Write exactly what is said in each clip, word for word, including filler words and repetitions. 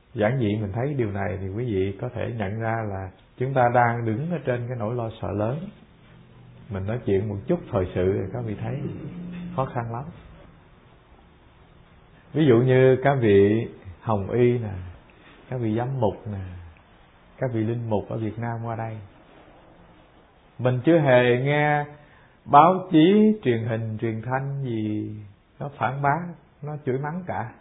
Giản dị mình thấy điều này thì quý vị có thể nhận ra là chúng ta đang đứng ở trên cái nỗi lo sợ lớn. Mình nói chuyện một chút thời sự thì các vị thấy khó khăn lắm. Ví dụ như các vị hồng y nè, các vị giám mục nè, các vị linh mục ở Việt Nam qua đây, mình chưa hề nghe báo chí, truyền hình, truyền thanh gì nó phản bác, nó chửi mắng cả.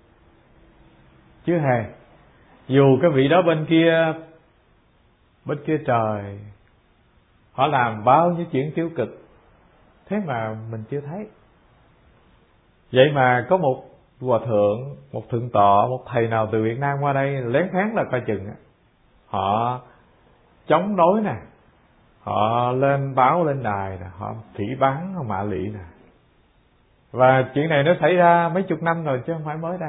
Chưa hề. Dù cái vị đó bên kia, bên kia trời, họ làm bao nhiêu chuyện tiêu cực, thế mà mình chưa thấy. Vậy mà có một hòa thượng, một thượng tọa, một thầy nào từ Việt Nam qua đây lén phén là coi chừng. Họ chống đối nè, họ lên báo lên đài nè, họ phỉ báng, họ mạ lị nè. Và chuyện này nó xảy ra mấy chục năm rồi chứ không phải mới đây.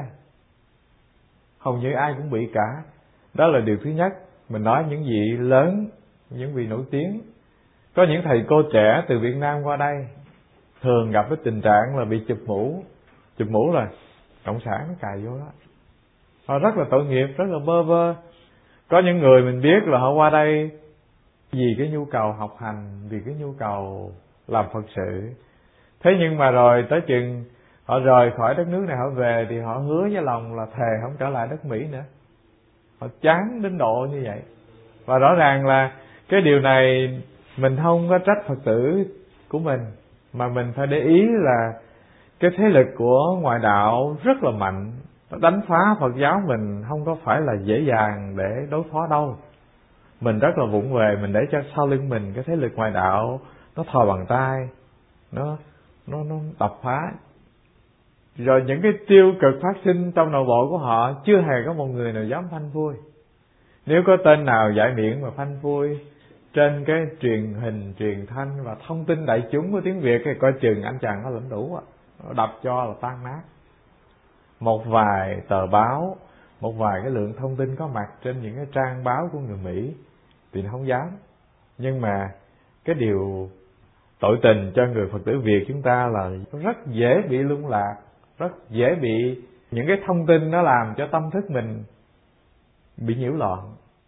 Hầu như ai cũng bị cả. Đó là điều thứ nhất. Mình nói những vị lớn, những vị nổi tiếng. Có những thầy cô trẻ từ Việt Nam qua đây thường gặp cái tình trạng là bị chụp mũ. Chụp mũ là cộng sản nó cài vô đó. Họ rất là tội nghiệp, rất là bơ vơ. Có những người mình biết là họ qua đây vì cái nhu cầu học hành, vì cái nhu cầu làm Phật sự. Thế nhưng mà rồi tới chừng họ rời khỏi đất nước này họ về thì họ hứa với lòng là thề không trở lại đất Mỹ nữa. Họ chán đến độ như vậy. Và rõ ràng là cái điều này mình không có trách Phật tử của mình, mà mình phải để ý là cái thế lực của ngoại đạo rất là mạnh. Nó đánh phá Phật giáo mình không có phải là dễ dàng để đối phó đâu. Mình rất là vụng về, mình để cho sau lưng mình cái thế lực ngoại đạo nó thò bằng tay, nó nó nó đập phá. Rồi những cái tiêu cực phát sinh trong nội bộ của họ chưa hề có một người nào dám phanh phui. Nếu có tên nào giải miệng mà phanh phui trên cái truyền hình, truyền thanh và thông tin đại chúng của tiếng Việt thì coi chừng anh chàng nó lãnh đủ, nó đập cho là tan nát. Một vài tờ báo, một vài cái lượng thông tin có mặt trên những cái trang báo của người Mỹ thì nó không dám. Nhưng mà cái điều tội tình cho người Phật tử Việt chúng ta là rất dễ bị lung lạc, rất dễ bị những cái thông tin nó làm cho tâm thức mình bị nhiễu loạn.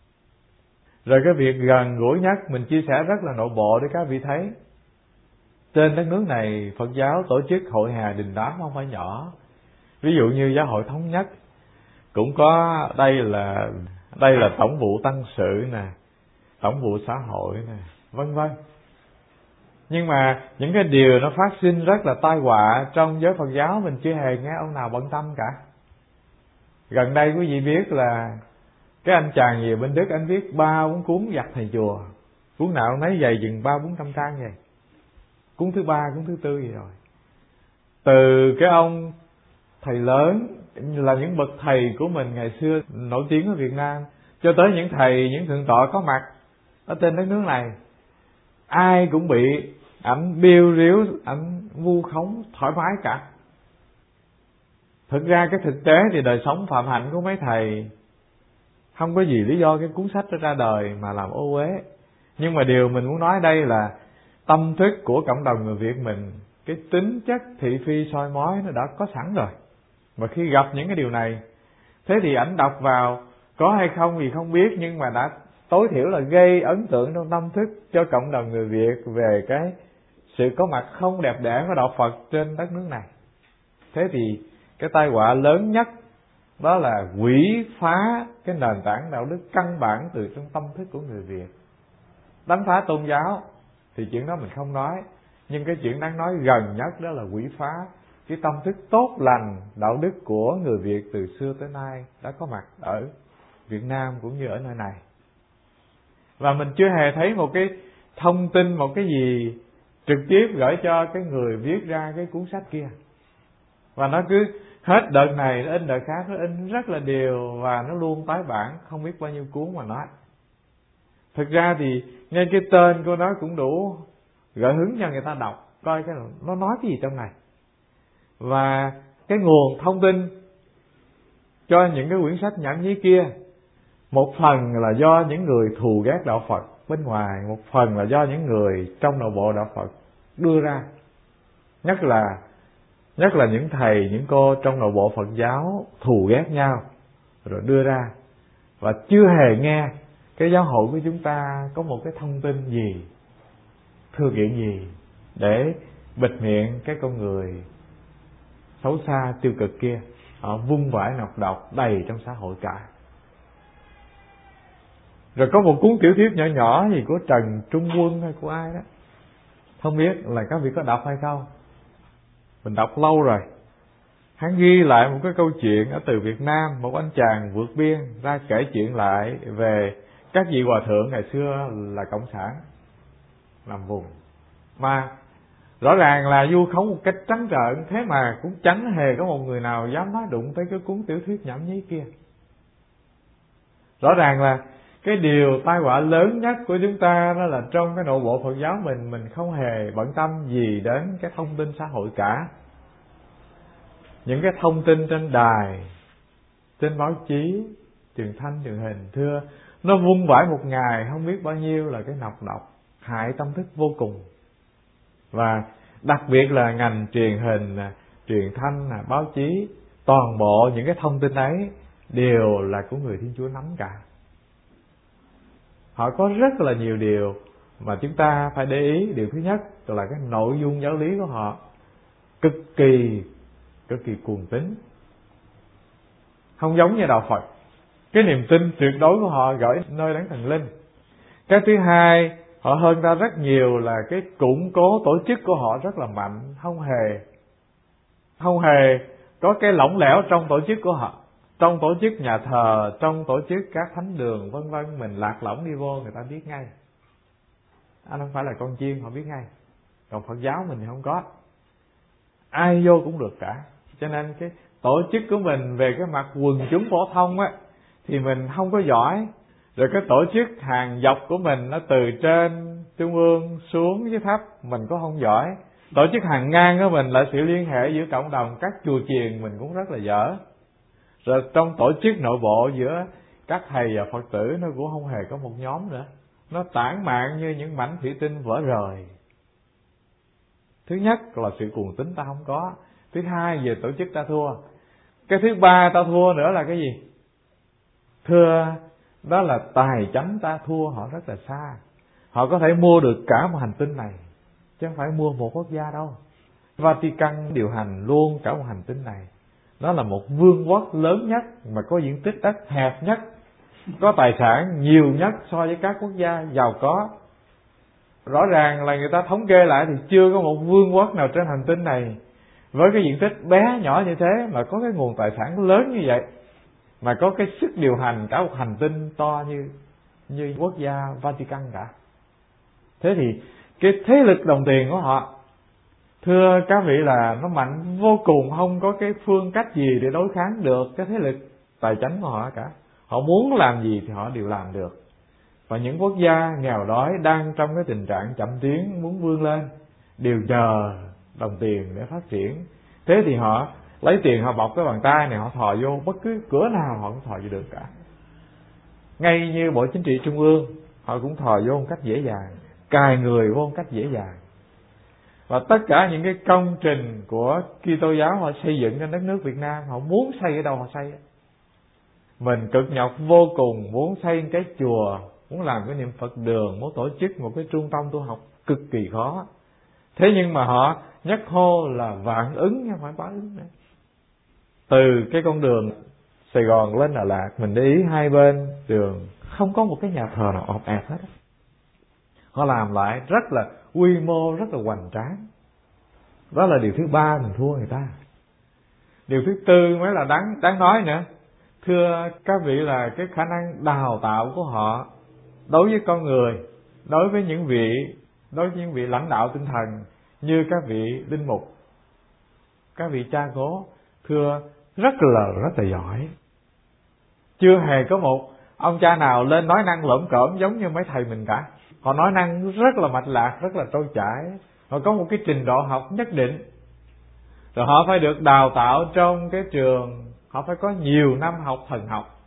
Rồi cái việc gần gũi nhất mình chia sẻ rất là nội bộ để các vị thấy. Trên đất nước này Phật giáo tổ chức hội hè đình đám không phải nhỏ. Ví dụ như Giáo hội Thống Nhất cũng có, đây là đây là tổng vụ tăng sự nè, tổng vụ xã hội nè, vân vân. Nhưng mà những cái điều nó phát sinh rất là tai họa trong giới Phật giáo mình chưa hề nghe ông nào bận tâm cả. Gần đây quý vị biết là cái anh chàng gì bên Đức, anh viết ba cuốn cuốn giặt thầy chùa, cuốn nào nấy dày chừng ba bốn trăm trang vậy, cuốn thứ ba, cuốn thứ tư gì rồi. Từ cái ông thầy lớn là những bậc thầy của mình ngày xưa nổi tiếng ở Việt Nam, cho tới những thầy, những thượng tọa có mặt ở trên đất nước này, ai cũng bị ảnh biêu riếu, ảnh vu khống thoải mái cả. Thực ra cái thực tế thì đời sống phạm hạnh của mấy thầy không có gì lý do cái cuốn sách đó ra đời mà làm ô uế. Nhưng mà điều mình muốn nói đây là tâm thức của cộng đồng người Việt mình, cái tính chất thị phi soi mói nó đã có sẵn rồi. Mà khi gặp những cái điều này, thế thì ảnh đọc vào có hay không thì không biết, nhưng mà đã tối thiểu là gây ấn tượng trong tâm thức cho cộng đồng người Việt về cái sự có mặt không đẹp đẽ của đạo Phật trên đất nước này. Thế thì cái tai họa lớn nhất đó là quỷ phá cái nền tảng đạo đức căn bản từ trong tâm thức của người Việt. Đánh phá tôn giáo thì chuyện đó mình không nói, nhưng cái chuyện đáng nói gần nhất đó là quỷ phá cái tâm thức tốt lành đạo đức của người Việt từ xưa tới nay đã có mặt ở Việt Nam cũng như ở nơi này. Và mình chưa hề thấy một cái thông tin, một cái gì trực tiếp gửi cho cái người viết ra cái cuốn sách kia. Và nó cứ hết đợt này nó in đợt khác, nó in rất là đều và nó luôn tái bản, không biết bao nhiêu cuốn mà nói. Thực ra thì ngay cái tên của nó cũng đủ gợi hứng cho người ta đọc, coi cái nó nói cái gì trong này. Và cái nguồn thông tin cho những cái quyển sách nhảm nhí kia, một phần là do những người thù ghét đạo Phật bên ngoài, một phần là do những người trong nội bộ đạo Phật đưa ra. Nhất là nhất là những thầy, những cô trong nội bộ Phật giáo thù ghét nhau rồi đưa ra, và chưa hề nghe cái giáo hội của chúng ta có một cái thông tin gì, thư kiện gì để bịt miệng cái con người xấu xa tiêu cực kia. Họ vung vãi nọc độc đầy trong xã hội cả. Rồi có một cuốn tiểu thuyết nhỏ nhỏ gì của Trần Trung Quân hay của ai đó, không biết là các vị có đọc hay không. Mình đọc lâu rồi. Hắn ghi lại một cái câu chuyện ở từ Việt Nam, một anh chàng vượt biên ra kể chuyện lại về các vị hòa thượng ngày xưa là cộng sản làm vùng, mà rõ ràng là vu khống một cách trắng trợn, thế mà cũng chẳng hề có một người nào dám nói đụng tới cái cuốn tiểu thuyết nhảm nhí kia. Rõ ràng là cái điều tai họa lớn nhất của chúng ta đó là trong cái nội bộ Phật giáo mình, mình không hề bận tâm gì đến cái thông tin xã hội cả. Những cái thông tin trên đài, trên báo chí, truyền thanh, truyền hình, thưa, nó vung vãi một ngày không biết bao nhiêu là cái nọc độc, hại tâm thức vô cùng. Và đặc biệt là ngành truyền hình, truyền thanh, báo chí, toàn bộ những cái thông tin ấy đều là của người Thiên Chúa nắm cả. Họ có rất là nhiều điều mà chúng ta phải để ý. Điều thứ nhất là cái nội dung giáo lý của họ cực kỳ cực kỳ cuồng tín, không giống như đạo Phật. Cái niềm tin tuyệt đối của họ gửi nơi đấng thần linh. Cái thứ hai, họ hơn ta rất nhiều là cái củng cố tổ chức của họ rất là mạnh, không hề không hề có cái lỏng lẻo trong tổ chức của họ. Trong tổ chức nhà thờ, trong tổ chức các thánh đường vân vân, mình lạc lõng đi vô người ta biết ngay. Anh không phải là con chiên, họ biết ngay. Còn Phật giáo mình thì không có, ai vô cũng được cả. Cho nên cái tổ chức của mình về cái mặt quần chúng phổ thông á thì mình không có giỏi. Rồi cái tổ chức hàng dọc của mình nó từ trên trung ương xuống dưới thấp mình cũng không giỏi. Tổ chức hàng ngang của mình là sự liên hệ giữa cộng đồng các chùa chiền mình cũng rất là dở. Rồi trong tổ chức nội bộ giữa các thầy và Phật tử nó cũng không hề có một nhóm nữa. Nó tản mạn như những mảnh thủy tinh vỡ rời. Thứ nhất là sự cuồng tín ta không có. Thứ hai, về tổ chức ta thua. Cái thứ ba ta thua nữa là cái gì? Thưa, đó là tài chánh ta thua họ rất là xa. Họ có thể mua được cả một hành tinh này, chứ không phải mua một quốc gia đâu. Vatican điều hành luôn cả một hành tinh này. Nó là một vương quốc lớn nhất mà có diện tích đất hẹp nhất, có tài sản nhiều nhất so với các quốc gia giàu có. Rõ ràng là người ta thống kê lại thì chưa có một vương quốc nào trên hành tinh này với cái diện tích bé nhỏ như thế mà có cái nguồn tài sản lớn như vậy, mà có cái sức điều hành cả một hành tinh to như như quốc gia Vatican cả. Thế thì cái thế lực đồng tiền của họ, thưa các vị, là nó mạnh vô cùng, không có cái phương cách gì để đối kháng được cái thế lực tài chánh của họ cả. Họ muốn làm gì thì họ đều làm được. Và những quốc gia nghèo đói đang trong cái tình trạng chậm tiến muốn vươn lên đều nhờ đồng tiền để phát triển. Thế thì họ lấy tiền họ bọc cái bàn tay này, họ thò vô bất cứ cửa nào họ cũng thò vô được cả. Ngay như Bộ Chính trị Trung ương họ cũng thò vô một cách dễ dàng, cài người vô một cách dễ dàng. Và tất cả những cái công trình của Kitô giáo họ xây dựng trên đất nước Việt Nam, họ muốn xây ở đâu họ xây. Mình cực nhọc vô cùng muốn xây cái chùa, muốn làm cái niệm Phật đường, muốn tổ chức một cái trung tâm tu học cực kỳ khó. Thế nhưng mà họ nhất hô là vạn ứng, không phải bá ứng nữa. Từ cái con đường Sài Gòn lên Đà Lạt, mình để ý hai bên đường không có một cái nhà thờ nào ọp ẹp hết. Họ làm lại rất là quy mô, rất là hoành tráng. Đó là điều thứ ba mình thua người ta. Điều thứ tư mới là đáng đáng nói nữa. Thưa các vị, là cái khả năng đào tạo của họ đối với con người, đối với những vị đối với những vị lãnh đạo tinh thần như các vị linh mục, các vị cha cố, thưa, rất là rất là giỏi. Chưa hề có một ông cha nào lên nói năng lởm cởm giống như mấy thầy mình cả. Họ nói năng rất là mạch lạc, rất là trôi chảy. Họ có một cái trình độ học nhất định. Rồi họ phải được đào tạo trong cái trường, họ phải có nhiều năm học thần học.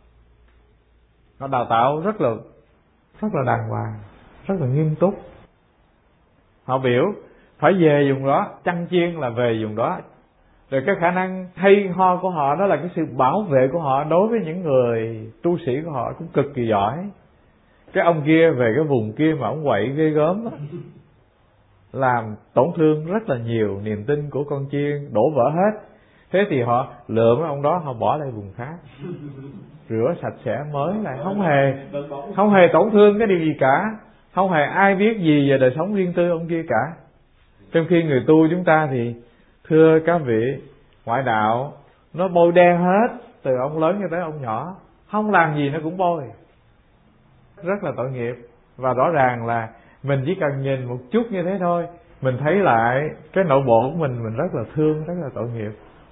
Họ đào tạo rất là rất là đàng hoàng, rất là nghiêm túc. Họ biểu phải về vùng đó, chăn chiên là về vùng đó. Rồi cái khả năng hay ho của họ đó là cái sự bảo vệ của họ đối với những người tu sĩ của họ cũng cực kỳ giỏi. Cái ông kia về cái vùng kia mà ông quậy ghê gớm đó, làm tổn thương rất là nhiều niềm tin của con chiên, đổ vỡ hết. Thế thì họ lựa mấy ông đó, họ bỏ lại vùng khác, rửa sạch sẽ mới lại, không hề không hề tổn thương cái điều gì cả, không hề ai biết gì về đời sống riêng tư ông kia cả. Trong khi người tu chúng ta thì thưa các vị, ngoại đạo nó bôi đen hết, từ ông lớn cho tới ông nhỏ, không làm gì nó cũng bôi, rất là tội nghiệp. Và rõ ràng là mình chỉ cần nhìn một chút như thế thôi, mình thấy lại cái nội bộ của mình, mình rất là thương, rất là tội nghiệp.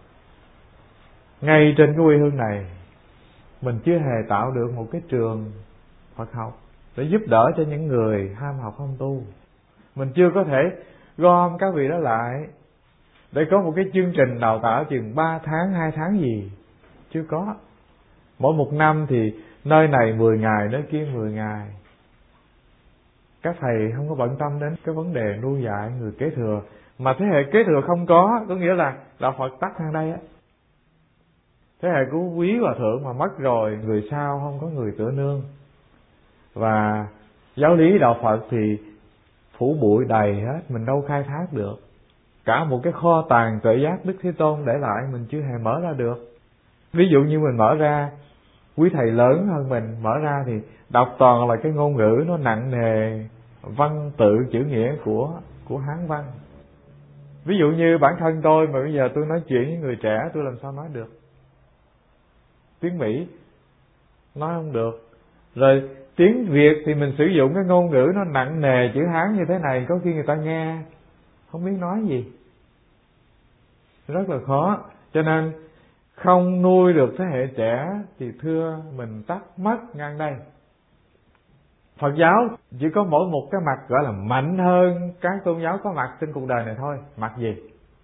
Ngay trên cái quê hương này, mình chưa hề tạo được một cái trường Phật học để giúp đỡ cho những người ham học không tu. Mình chưa có thể gom các vị đó lại để có một cái chương trình đào tạo chừng ba tháng, hai tháng gì. Chưa có. Mỗi một năm thì nơi này mười ngày, nơi kia mười ngày. Các thầy không có bận tâm đến cái vấn đề nuôi dạy người kế thừa. Mà thế hệ kế thừa không có, có nghĩa là đạo Phật tắt ngang đây á. Thế hệ của quý hòa thượng mà mất rồi, người sau không có người tựa nương. Và giáo lý đạo Phật thì phủ bụi đầy hết, mình đâu khai thác được. Cả một cái kho tàng tuệ giác Đức Thế Tôn để lại mình chưa hề mở ra được. Ví dụ như mình mở ra, quý thầy lớn hơn mình mở ra thì đọc toàn là cái ngôn ngữ nó nặng nề, văn tự chữ nghĩa của của Hán văn. Ví dụ như bản thân tôi mà bây giờ tôi nói chuyện với người trẻ, tôi làm sao nói được. Tiếng Mỹ nói không được. Rồi tiếng Việt thì mình sử dụng cái ngôn ngữ nó nặng nề chữ Hán như thế này, có khi người ta nghe không biết nói gì, rất là khó. Cho nên không nuôi được thế hệ trẻ thì thưa mình tắt mất ngang đây. Phật giáo chỉ có mỗi một cái mặt gọi là mạnh hơn các tôn giáo có mặt trên cuộc đời này thôi. Mặt gì?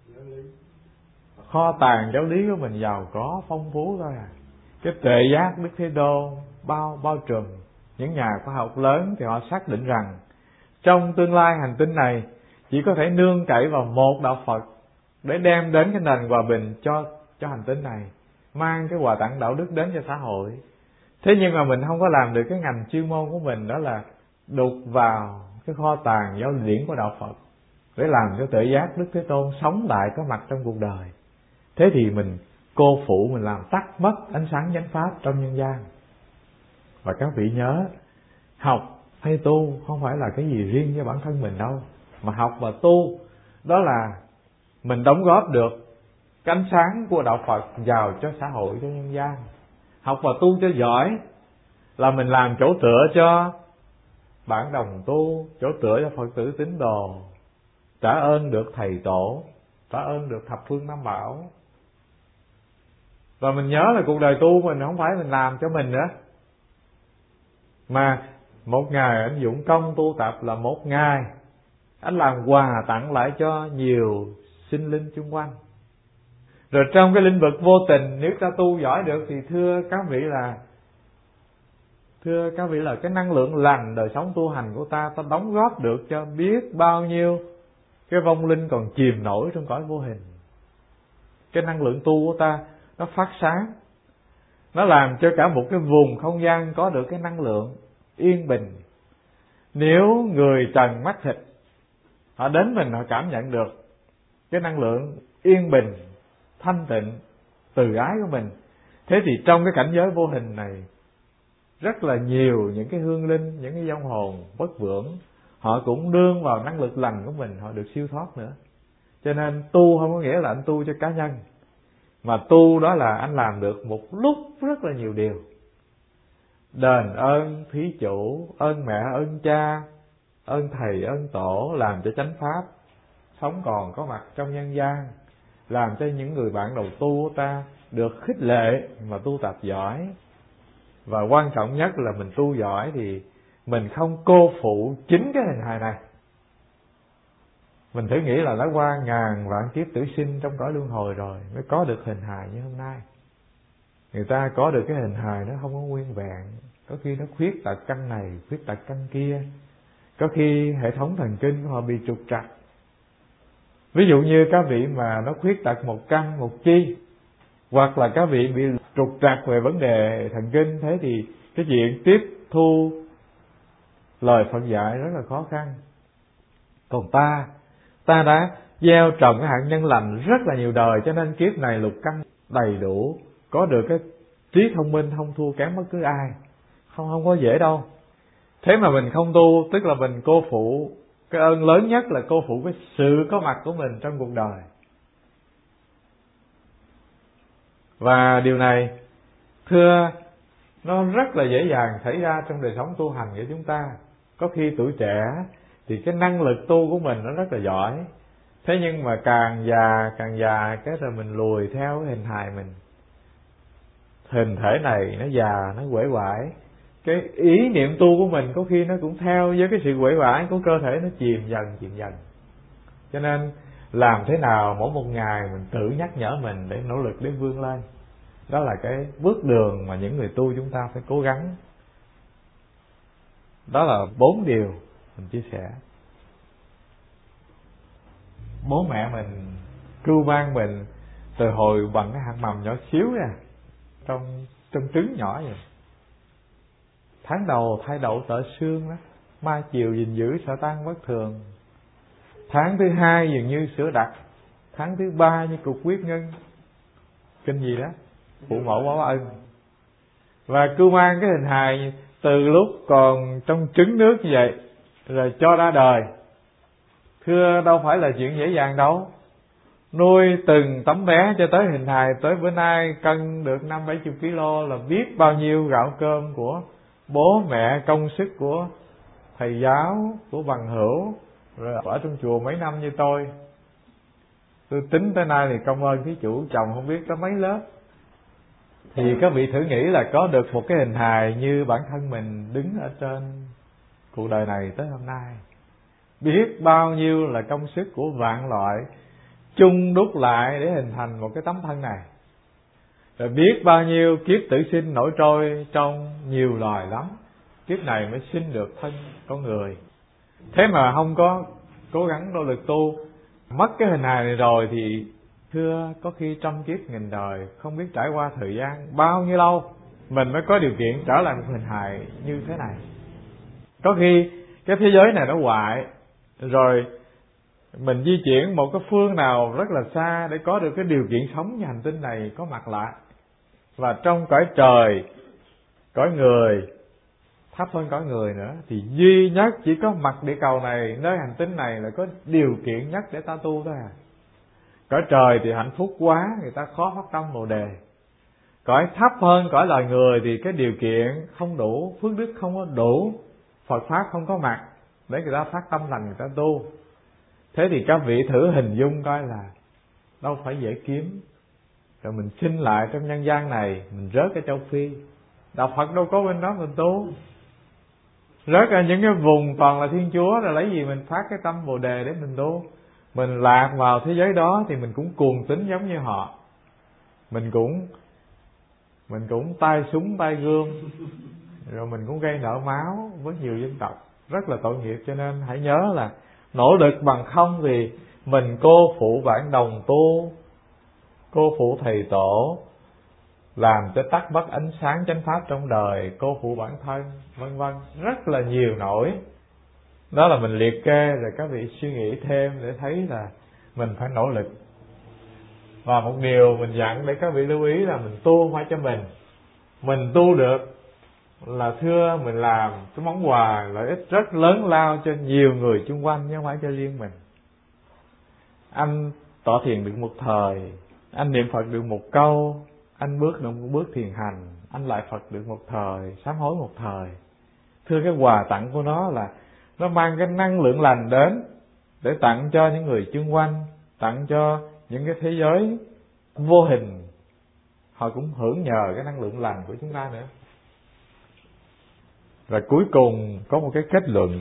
Kho tàng giáo lý của mình giàu có phong phú thôi à. Cái tuệ giác Đức Thế Tôn bao bao trùm. Những nhà khoa học lớn thì họ xác định rằng trong tương lai hành tinh này chỉ có thể nương cậy vào một đạo Phật để đem đến cái nền hòa bình cho cho hành tinh này, mang cái quà tặng đạo đức đến cho xã hội. Thế nhưng mà mình không có làm được cái ngành chuyên môn của mình, đó là đục vào cái kho tàng giáo điển của đạo Phật để làm cho tuệ giác Đức Thế Tôn sống lại có mặt trong cuộc đời. Thế thì mình cô phụ, mình làm tắt mất ánh sáng chánh pháp trong nhân gian. Và các vị nhớ, học hay tu không phải là cái gì riêng cho bản thân mình đâu, mà học và tu đó là mình đóng góp được cái ánh sáng của đạo Phật vào cho xã hội, cho nhân gian. Học và tu cho giỏi là mình làm chỗ tựa cho bản đồng tu, chỗ tựa cho Phật tử tín đồ, trả ơn được thầy tổ, trả ơn được thập phương tam bảo. Và mình nhớ là cuộc đời tu mình không phải mình làm cho mình nữa, mà một ngày anh dụng công tu tập là một ngày anh làm quà tặng lại cho nhiều sinh linh chung quanh. Rồi trong cái lĩnh vực vô tình, nếu ta tu giỏi được thì thưa các vị là thưa các vị là cái năng lượng lành đời sống tu hành của ta, ta đóng góp được cho biết bao nhiêu cái vong linh còn chìm nổi trong cõi vô hình. Cái năng lượng tu của ta nó phát sáng, nó làm cho cả một cái vùng không gian có được cái năng lượng yên bình. Nếu người trần mắt thịt họ đến mình, họ cảm nhận được cái năng lượng yên bình, thanh tịnh, từ ái của mình, thế thì trong cái cảnh giới vô hình này rất là nhiều những cái hương linh, những cái vong hồn bất vượng, họ cũng đương vào năng lực lành của mình, họ được siêu thoát nữa. Cho nên tu không có nghĩa là anh tu cho cá nhân, mà tu đó là anh làm được một lúc rất là nhiều điều. Đền ơn thí chủ, ơn mẹ, ơn cha, ơn thầy, ơn tổ, làm cho chánh pháp sống còn có mặt trong nhân gian, làm cho những người bạn đầu tu của ta được khích lệ mà tu tập giỏi. Và quan trọng nhất là mình tu giỏi thì mình không cô phụ chính cái hình hài này. Mình thử nghĩ là đã qua ngàn vạn kiếp tử sinh trong cõi luân hồi rồi mới có được hình hài như hôm nay. Người ta có được cái hình hài nó không có nguyên vẹn, có khi nó khuyết tật căn này, khuyết tật căn kia, có khi hệ thống thần kinh của họ bị trục trặc. Ví dụ như các vị mà nó khuyết tật một căn một chi, hoặc là các vị bị trục trặc về vấn đề thần kinh, thế thì cái chuyện tiếp thu lời Phật dạy rất là khó khăn. Còn ta, ta đã gieo trồng cái hạt nhân lành rất là nhiều đời, cho nên kiếp này lục căn đầy đủ, có được cái trí thông minh không thua kém bất cứ ai. Không không có dễ đâu. Thế mà mình không tu, tức là mình cô phụ. Cái ơn lớn nhất là cô phụ cái sự có mặt của mình trong cuộc đời. Và điều này, thưa, nó rất là dễ dàng xảy ra trong đời sống tu hành của chúng ta. Có khi tuổi trẻ thì cái năng lực tu của mình nó rất là giỏi, thế nhưng mà càng già càng già cái rồi mình lùi theo cái hình hài mình. Hình thể này nó già, nó uể oải, cái ý niệm tu của mình có khi nó cũng theo với cái sự uể oải của cơ thể, nó chìm dần chìm dần. Cho nên làm thế nào mỗi một ngày mình tự nhắc nhở mình để nỗ lực để vươn lên. Đó là cái bước đường mà những người tu chúng ta phải cố gắng. Đó là bốn điều mình chia sẻ. Bố mẹ mình cưu mang mình từ hồi bằng cái hạt mầm nhỏ xíu nè, trong trong trứng nhỏ vậy. Tháng đầu thay đậu tợ xương đó, mai chiều gìn giữ sợ tan bất thường. Tháng thứ hai dường như sữa đặc, tháng thứ ba như cục huyết ngân. Kinh gì đó, phụ mẫu báo ân. Và cưu mang cái hình hài từ lúc còn trong trứng nước như vậy, rồi cho ra đời. Thưa, đâu phải là chuyện dễ dàng đâu. Nuôi từng tấm bé cho tới hình hài, tới bữa nay cân được năm bảy chục ký lô là biết bao nhiêu gạo cơm của bố mẹ, công sức của thầy giáo, của bằng hữu, rồi ở trong chùa mấy năm như tôi. Tôi tính tới nay thì công ơn thí chủ chồng không biết có mấy lớp. Thì các vị thử nghĩ là có được một cái hình hài như bản thân mình đứng ở trên cuộc đời này tới hôm nay, biết bao nhiêu là công sức của vạn loại chung đúc lại để hình thành một cái tấm thân này. Rồi biết bao nhiêu kiếp tử sinh nổi trôi trong nhiều loài lắm, kiếp này mới sinh được thân con người. Thế mà không có cố gắng nỗ lực tu, mất cái hình hài này rồi thì thưa, có khi trăm kiếp nghìn đời, không biết trải qua thời gian bao nhiêu lâu mình mới có điều kiện trở lại một hình hài như thế này. Có khi cái thế giới này nó hoại, rồi mình di chuyển một cái phương nào rất là xa để có được cái điều kiện sống như hành tinh này có mặt lại. Và trong cõi trời, cõi người, thấp hơn cõi người nữa, thì duy nhất chỉ có mặt địa cầu này, nơi hành tinh này là có điều kiện nhất để ta tu thôi à. Cõi trời thì hạnh phúc quá, người ta khó phát tâm Bồ Đề. Cõi thấp hơn cõi loài người thì cái điều kiện không đủ, phước đức không có đủ, Phật Pháp không có mặt để người ta phát tâm lành, người ta tu. Thế thì các vị thử hình dung coi là đâu phải dễ kiếm. Rồi mình sinh lại trong nhân gian này, mình rớt ở châu Phi, đạo Phật đâu có bên đó mình tu. Rớt ở những cái vùng toàn là Thiên Chúa, rồi lấy gì mình phát cái tâm Bồ Đề để mình tu. Mình lạc vào thế giới đó thì mình cũng cuồng tín giống như họ. Mình cũng Mình cũng tay súng tay gươm, rồi mình cũng gây nợ máu với nhiều dân tộc, rất là tội nghiệp. Cho nên hãy nhớ là nỗ lực bằng không thì mình cô phụ bạn đồng tu, cô phụ thầy tổ, làm cho tắt mất ánh sáng chánh pháp trong đời, cô phụ bản thân, vân vân, rất là nhiều nỗi. Đó là mình liệt kê, rồi các vị suy nghĩ thêm để thấy là mình phải nỗ lực. Và một điều mình dặn để các vị lưu ý là mình tu không phải cho mình. Mình tu được là thưa mình làm cái món quà lợi ích rất lớn lao cho nhiều người xung quanh, chứ không phải cho riêng mình. Anh tọa thiền được một thời, anh niệm Phật được một câu, anh bước được một bước thiền hành, anh lại Phật được một thời, sám hối một thời. Thưa, cái quà tặng của nó là nó mang cái năng lượng lành đến để tặng cho những người xung quanh, tặng cho những cái thế giới vô hình, họ cũng hưởng nhờ cái năng lượng lành của chúng ta nữa. Và cuối cùng có một cái kết luận.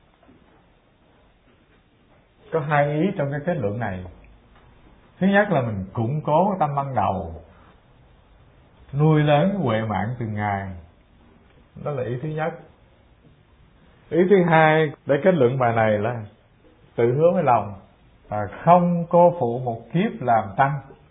Có hai ý trong cái kết luận này. Thứ nhất là mình củng cố tâm ban đầu, nuôi lớn huệ mạng từng ngày. Đó là ý thứ nhất. Ý thứ hai để kết luận bài này là tự hứa với lòng. và không cô phụ một kiếp làm tăng.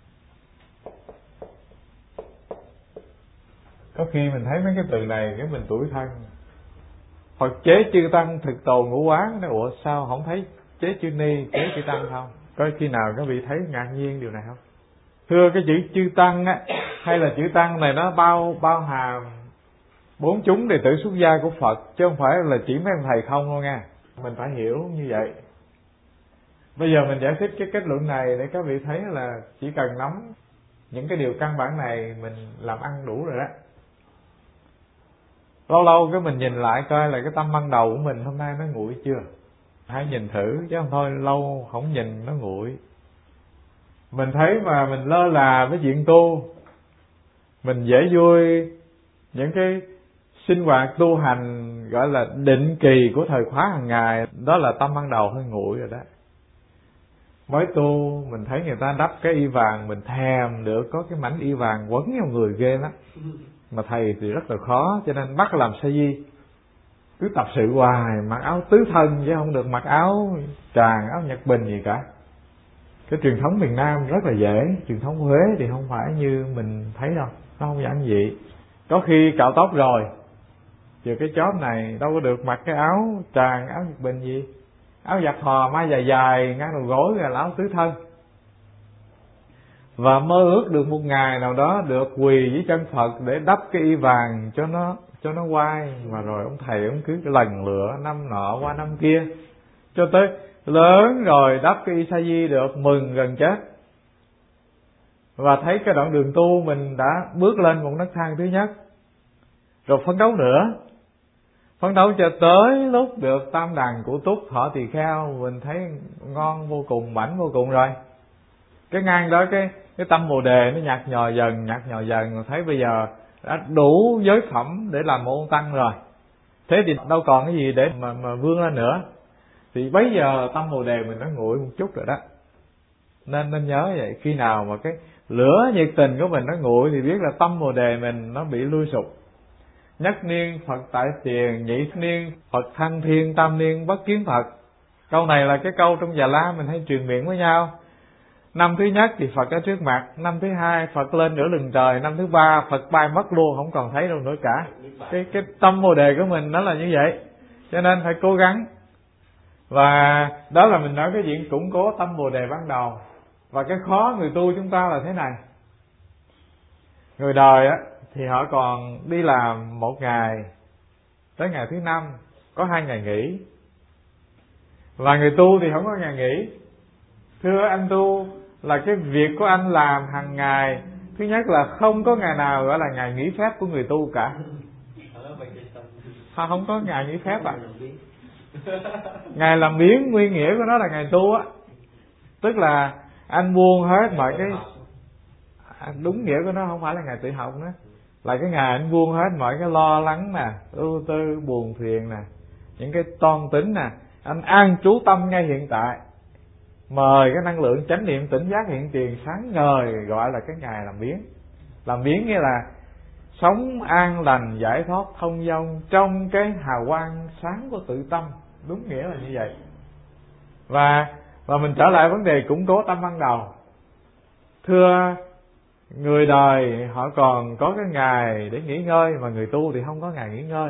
Có khi mình thấy mấy cái từ này cái mình tủi thân. Phật chế chư tăng thực tồn ngũ quán, nó ủa sao không thấy chế chư ni, chế chư tăng không? Có khi nào các vị thấy ngạc nhiên điều này không? Thưa, cái chữ chư tăng á, hay là chữ tăng này nó bao bao hàm bốn chúng đệ tử xuất gia của Phật, chứ không phải là chỉ mấy ông thầy không đâu nha. Mình phải hiểu như vậy. Bây giờ mình giải thích cái kết luận này để các vị thấy là chỉ cần nắm những cái điều căn bản này mình làm ăn đủ rồi đó. Lâu lâu cái mình nhìn lại coi là cái tâm ban đầu của mình hôm nay nó nguội chưa. Hãy nhìn thử, chứ không thôi lâu không nhìn nó nguội. Mình thấy mà mình lơ là với chuyện tu, mình dễ vui những cái sinh hoạt tu hành gọi là định kỳ của thời khóa hàng ngày, đó là tâm ban đầu hơi nguội rồi đó. Mới tu mình thấy người ta đắp cái y vàng, mình thèm được có cái mảnh y vàng quấn vào người ghê lắm. Mà thầy thì rất là khó, cho nên bắt làm sa di, cứ tập sự hoài, mặc áo tứ thân chứ không được mặc áo tràng, áo Nhật Bình gì cả. Cái truyền thống miền Nam rất là dễ, truyền thống Huế thì không phải như mình thấy đâu, nó không giản dị. Có khi cạo tóc rồi, giờ cái chóp này đâu có được mặc cái áo tràng, áo Nhật Bình gì, áo giặt hò mai dài dài ngang đầu gối là áo tứ thân. Và mơ ước được một ngày nào đó được quỳ dưới chân Phật để đắp cái y vàng cho nó cho nó quay. Mà rồi ông thầy ông cứ lần lựa năm nọ qua năm kia, cho tới lớn rồi đắp cái y sa di được, mừng gần chết. Và thấy cái đoạn đường tu mình đã bước lên một nấc thang thứ nhất, rồi phấn đấu nữa, phấn đấu cho tới lúc được tam đàn của túc thọ tỳ kheo, mình thấy ngon vô cùng, mảnh vô cùng rồi. Cái ngang đó cái cái tâm bồ đề nó nhạt nhòa dần, nhạt nhòa dần, rồi thấy bây giờ đã đủ giới phẩm để làm môn tăng rồi. Thế thì đâu còn cái gì để mà mà vươn lên nữa. Thì bây giờ tâm bồ đề mình nó nguội một chút rồi đó. Nên nên nhớ vậy, khi nào mà cái lửa nhiệt tình của mình nó nguội thì biết là tâm bồ đề mình nó bị lui sụp. Nhất niên Phật tại tiền, nhị niên Phật thăng thiên, tam niên bất kiến Phật. Câu này là cái câu trong Già La mình hay truyền miệng với nhau. Năm thứ nhất thì Phật ở trước mặt, năm thứ hai Phật lên nửa lừng trời, năm thứ ba Phật bay mất luôn, không còn thấy đâu nữa cả. Cái cái tâm bồ đề của mình nó là như vậy, cho nên phải cố gắng. Và đó là mình nói cái chuyện củng cố tâm bồ đề ban đầu. Và cái khó người tu chúng ta là thế này. Người đời á thì họ còn đi làm một ngày, tới ngày thứ năm có hai ngày nghỉ. Và người tu thì không có ngày nghỉ. Thưa anh tu, là cái việc của anh làm hàng ngày, thứ nhất là không có ngày nào gọi là ngày nghỉ phép của người tu cả. Họ không có ngày nghỉ phép à? Ngày làm biếng nguyên nghĩa của nó là ngày tu á. Tức là anh buông hết mọi cái, đúng nghĩa của nó không phải là ngày tự học nữa, là cái ngày anh buông hết mọi cái lo lắng nè, ưu tư, buồn phiền nè, những cái toan tính nè, anh an trú tâm ngay hiện tại, mời cái năng lượng chánh niệm tỉnh giác hiện tiền sáng ngời, gọi là cái ngày làm biếng. Làm biếng nghĩa là sống an lành, giải thoát, thông dong trong cái hào quang sáng của tự tâm, đúng nghĩa là như vậy. Và và mình trở lại vấn đề củng cố tâm ban đầu. Thưa, người đời họ còn có cái ngày để nghỉ ngơi, mà người tu thì không có ngày nghỉ ngơi.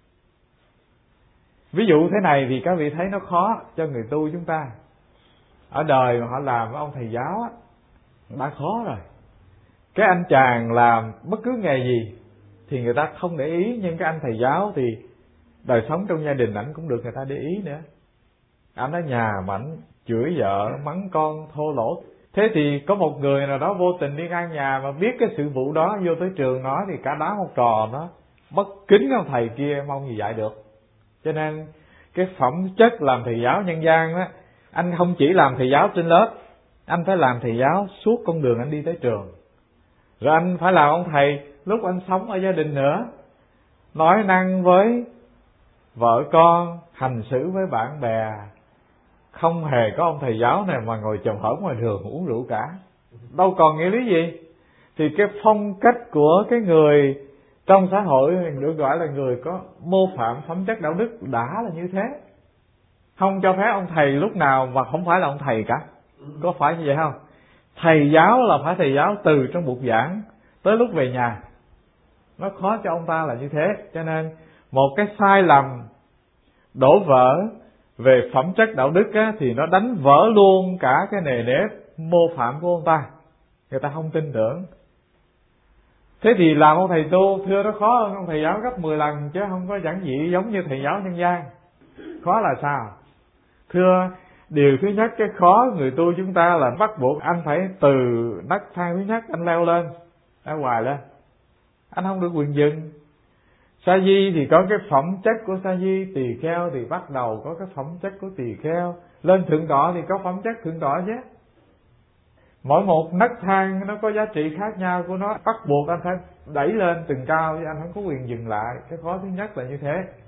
Ví dụ thế này thì các vị thấy nó khó cho người tu chúng ta. Ở đời mà họ làm với ông thầy giáo á, đã khó rồi. Cái anh chàng làm bất cứ nghề gì thì người ta không để ý, nhưng cái anh thầy giáo thì đời sống trong gia đình ảnh cũng được người ta để ý nữa. Anh ở nhà mà ảnh chửi vợ, mắng con, thô lỗ. Thế thì có một người nào đó vô tình đi ngang nhà mà biết cái sự vụ đó, vô tới trường nói thì cả đám học trò nó bất kính ông thầy kia, mong gì dạy được. Cho nên cái phẩm chất làm thầy giáo nhân gian đó, anh không chỉ làm thầy giáo trên lớp, anh phải làm thầy giáo suốt con đường anh đi tới trường. Rồi anh phải làm ông thầy lúc anh sống ở gia đình nữa, nói năng với vợ con, hành xử với bạn bè. Không hề có ông thầy giáo này mà ngồi chồm hổm ngoài đường uống rượu cả. Đâu còn nghĩa lý gì. Thì cái phong cách của cái người trong xã hội được gọi là người có mô phạm phẩm chất đạo đức đã là như thế. không cho phép ông thầy lúc nào mà không phải là ông thầy cả. Có phải như vậy không? Thầy giáo là phải thầy giáo từ trong bục giảng tới lúc về nhà. Nó khó cho ông ta là như thế. Cho nên một cái sai lầm đổ vỡ về phẩm chất đạo đức á, thì nó đánh vỡ luôn cả cái nề nếp mô phạm của ông ta. Người ta không tin tưởng. Thế thì làm ông thầy tu thưa nó khó hơn ông thầy giáo gấp mười lần, chứ không có giản dị giống như thầy giáo nhân gian. Khó là sao? Thưa, điều thứ nhất, cái khó người tu chúng ta là bắt buộc anh phải từ nấc thang thứ nhất anh leo lên, ở hoài lên. Anh không được quyền dừng. Sa di thì có cái phẩm chất của sa di, tỳ kheo thì bắt đầu có cái phẩm chất của tỳ kheo, lên thượng tọa thì có phẩm chất thượng tọa chứ. Mỗi một nấc thang nó có giá trị khác nhau của nó, bắt buộc anh phải đẩy lên từng cao chứ anh không có quyền dừng lại. Cái khó thứ nhất là như thế.